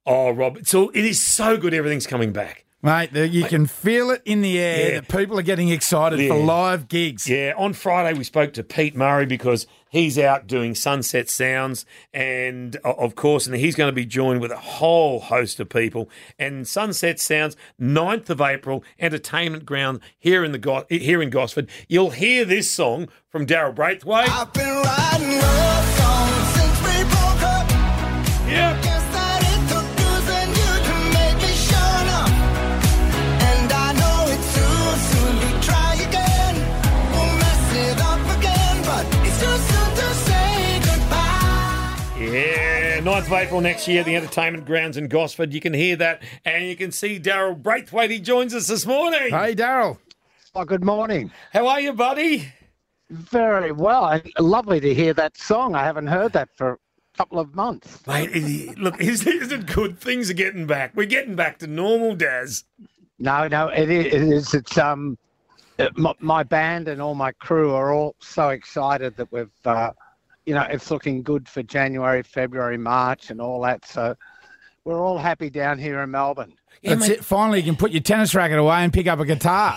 Oh, Rob, so it is so good everything's coming back. Mate, you can feel it in the air that people are getting excited for live gigs. Yeah, on Friday we spoke to Pete Murray because he's out doing Sunset Sounds and, of course, and he's going to be joined with a whole host of people. And Sunset Sounds, 9th of April, Entertainment Ground here in Gosford. You'll hear this song from Daryl Braithwaite. I've been writing love songs since we broke up. Yeah. Guess that it took losing you to make me shut up. And I know it's too soon to try again. We'll mess it up again, but it's too soon to say goodbye. Yeah, 9th of April next year, the Entertainment Grounds in Gosford. You can hear that, and you can see Daryl Braithwaite. He joins us this morning. Hey, Daryl. Oh, good morning. How are you, buddy? Very well. Lovely to hear that song. I haven't heard that for a couple of months. Mate, look, isn't it good? Things are getting back. We're getting back to normal, Daz. No, it is. It's my band and all my crew are all so excited that we've, it's looking good for January, February, March, and all that. So we're all happy down here in Melbourne. Yeah, That's it. Finally, you can put your tennis racket away and pick up a guitar.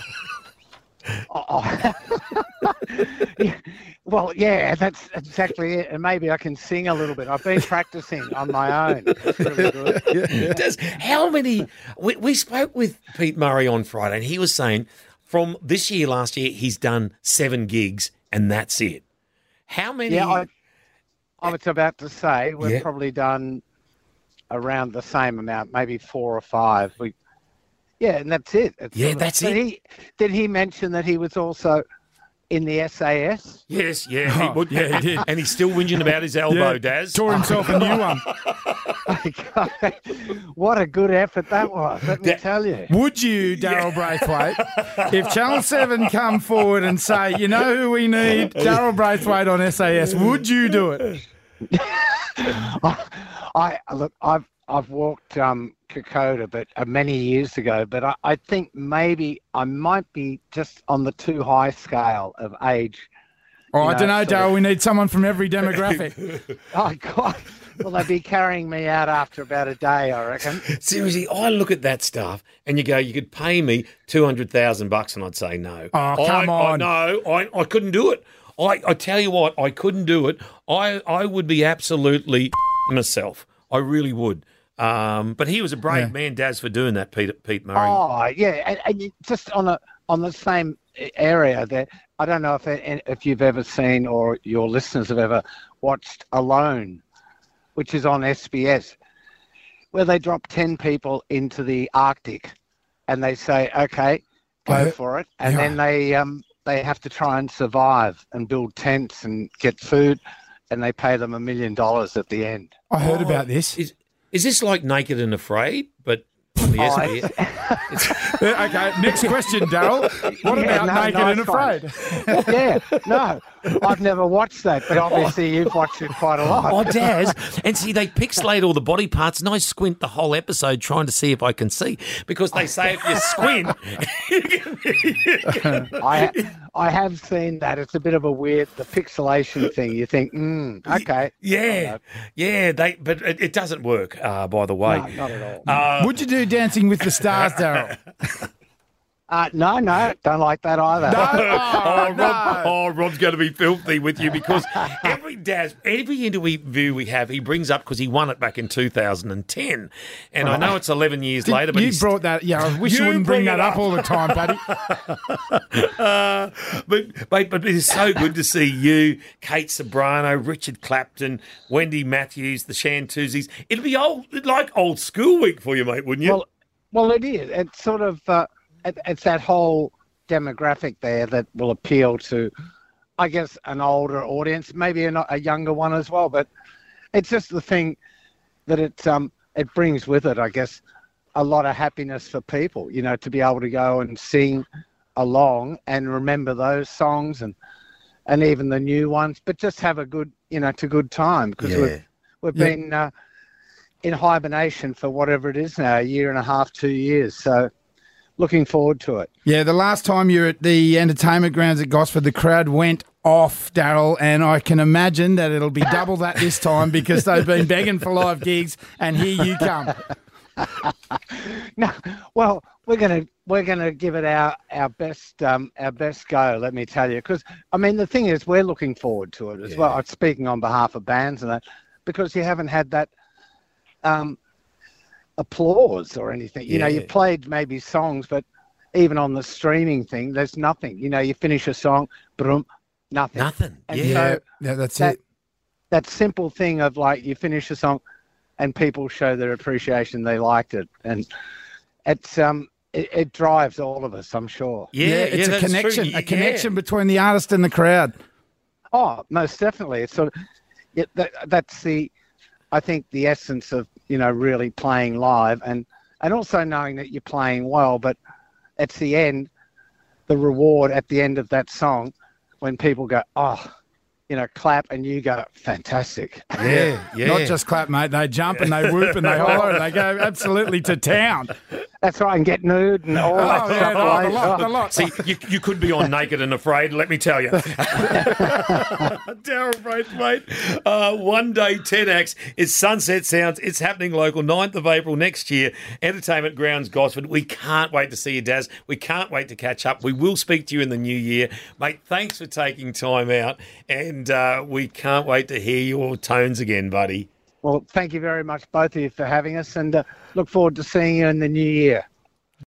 Well, yeah, that's exactly it. And maybe I can sing a little bit. I've been practicing on my own. It's really good. How many? We spoke with Pete Murray on Friday, and he was saying from this year, last year, he's done 7 gigs, and that's it. How many? Yeah, I was about to say we've probably done around the same amount, maybe 4 or 5. Yeah, and that's it. That's it. Did he mention that he was also in the SAS? Yes, he did. And he's still whinging about his elbow, Daz. Tore himself a new one. What a good effort that was, let me tell you. Would you, Daryl Braithwaite, if Channel 7 come forward and say, you know who we need, Daryl Braithwaite on SAS, would you do it? I've walked Kokoda, but many years ago. But I think maybe I might be just on the too high scale of age. Oh, I don't know, Daryl. We need someone from every demographic. Oh God! Well, they'd be carrying me out after about a day, I reckon. Seriously, I look at that stuff and you go, you could pay me $200,000, and I'd say no. Oh, come on! I couldn't do it. I tell you what, I couldn't do it. I would be absolutely myself. I really would. But he was a brave man, Daz, for doing that, Pete Murray. Oh, yeah. And just on the same area there, I don't know if you've ever seen or your listeners have ever watched Alone, which is on SBS, where they drop 10 people into the Arctic and they say, okay, go for it. And then they have to try and survive and build tents and get food, and they pay them $1 million at the end. I heard about this. Is this like Naked and Afraid, but on the SBS? Okay, next question, Daryl. What about Naked and Afraid? Yeah, no, I've never watched that, but obviously you've watched it quite a lot. Oh, Daz. And see, they pixelate all the body parts, and I squint the whole episode trying to see if I can see, because they say if you squint... I have seen that. It's a bit of a weird, the pixelation thing. You think, okay. Yeah, but it doesn't work, by the way. No, not at all. Would you do Dancing with the Stars, Daryl? No, don't like that either. Rob's going to be filthy with you, because every interview we have, he brings up, because he won it back in 2010, and I know it's 11 years later. But you brought that. Yeah, I wish you wouldn't bring that up all the time, Paddy. but it is so good to see you, Kate Sobrano, Richard Clapton, Wendy Matthews, the Shantuzis. It'll be old school week for you, mate, wouldn't you? Well, it is. It's sort of. It's that whole demographic there that will appeal to, I guess, an older audience, maybe a younger one as well. But it's just the thing that it brings with it, I guess, a lot of happiness for people, to be able to go and sing along and remember those songs and even the new ones, but just have a good time, because we've been in hibernation for whatever it is now, 1.5 years, 2 years. So looking forward to it. Yeah, the last time you were at the Entertainment Grounds at Gosford, the crowd went off, Daryl, and I can imagine that it'll be double that this time because they've been begging for live gigs, and here you come. No, well, we're gonna give it our best go. Let me tell you, because I mean the thing is, we're looking forward to it as well. I'm speaking on behalf of bands and that, because you haven't had that applause or anything. You know, you played maybe songs, but even on the streaming thing, there's nothing. You know, you finish a song, boom, nothing. Nothing. And Yeah, so that's that, it. That simple thing of like you finish a song, and people show their appreciation, they liked it, and it's it drives all of us, I'm sure. It's a that's connection, true. a connection between the artist and the crowd. Oh, most definitely. It's sort of that's I think the essence of, you know, really playing live, and also knowing that you're playing well, but it's the end, the reward at the end of that song, when people go, oh, you know, clap, and you go, fantastic. Yeah. Not just clap, mate. They jump and they whoop and they holler and they go absolutely to town. That's right, and get nude and all that Oh, yeah, stuff. Right? the lot. See, you could be on Naked and Afraid, let me tell you. Daryl Braithwaite, one day 10 acts. It's Sunset Sounds. It's happening local, 9th of April next year, Entertainment Grounds, Gosford. We can't wait to see you, Daz. We can't wait to catch up. We will speak to you in the new year. Mate, thanks for taking time out, and we can't wait to hear your tones again, buddy. Well, thank you very much, both of you, for having us, and look forward to seeing you in the new year.